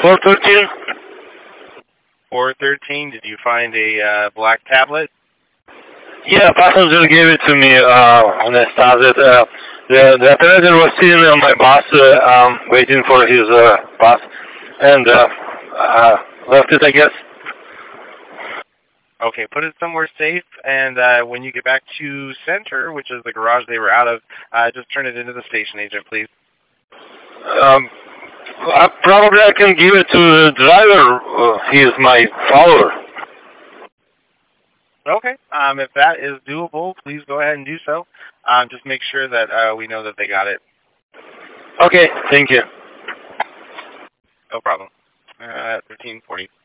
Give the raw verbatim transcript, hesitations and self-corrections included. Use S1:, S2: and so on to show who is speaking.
S1: four thirteen.
S2: four thirteen, did you find a uh, black tablet?
S1: Yeah, passenger gave it to me uh, when I started. Uh, the, the operator was sitting on my bus, uh, um, waiting for his uh, bus, and uh, uh, left it, I guess.
S2: Okay, put it somewhere safe, and uh, when you get back to Center, which is the garage they were out of, uh, just turn it into the station agent, please.
S1: Um, I, probably I can give it to the driver. Uh, he is my follower.
S2: Okay, um, if that is doable, please go ahead and do so. Um, just make sure that uh, we know that they got it.
S1: Okay, thank you.
S2: No problem. Uh, thirteen forty.